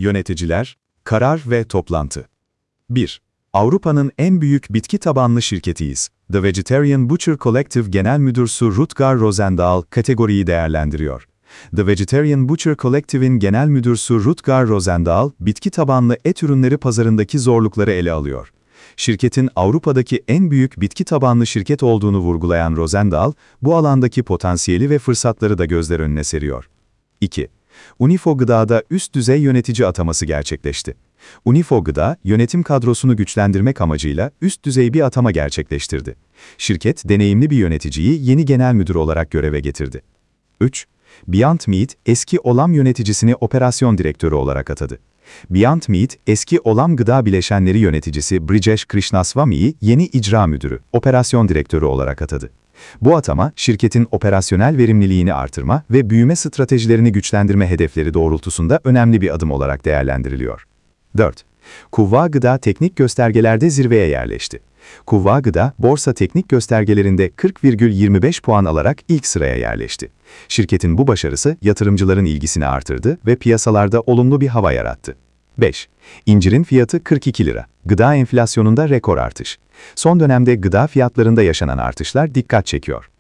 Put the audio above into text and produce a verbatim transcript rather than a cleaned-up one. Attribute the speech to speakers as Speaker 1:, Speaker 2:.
Speaker 1: Yöneticiler, karar ve toplantı. bir. Avrupa'nın en büyük bitki tabanlı şirketiyiz. The Vegetarian Butcher Collective Genel Müdürsü Rutger Rosendahl kategoriyi değerlendiriyor. The Vegetarian Butcher Collective'in genel müdürsü Rutger Rosendahl, bitki tabanlı et ürünleri pazarındaki zorlukları ele alıyor. Şirketin Avrupa'daki en büyük bitki tabanlı şirket olduğunu vurgulayan Rosendahl, bu alandaki potansiyeli ve fırsatları da gözler önüne seriyor. iki. Unifo Gıda'da üst düzey yönetici ataması gerçekleşti. Unifo Gıda, yönetim kadrosunu güçlendirmek amacıyla üst düzey bir atama gerçekleştirdi. Şirket, deneyimli bir yöneticiyi yeni genel müdür olarak göreve getirdi. üç. Beyond Meat, eski Olam yöneticisini operasyon direktörü olarak atadı. Beyond Meat, eski Olam Gıda Bileşenleri yöneticisi Brijesh Krishnaswamy'yi yeni icra müdürü, operasyon direktörü olarak atadı. Bu atama, şirketin operasyonel verimliliğini artırma ve büyüme stratejilerini güçlendirme hedefleri doğrultusunda önemli bir adım olarak değerlendiriliyor. dört. Kuvva Gıda teknik göstergelerde zirveye yerleşti. Kuvva Gıda, borsa teknik göstergelerinde kırk virgül yirmi beş puan alarak ilk sıraya yerleşti. Şirketin bu başarısı, yatırımcıların ilgisini artırdı ve piyasalarda olumlu bir hava yarattı. beş. İncirin fiyatı kırk iki lira. Gıda enflasyonunda rekor artış. Son dönemde gıda fiyatlarında yaşanan artışlar dikkat çekiyor.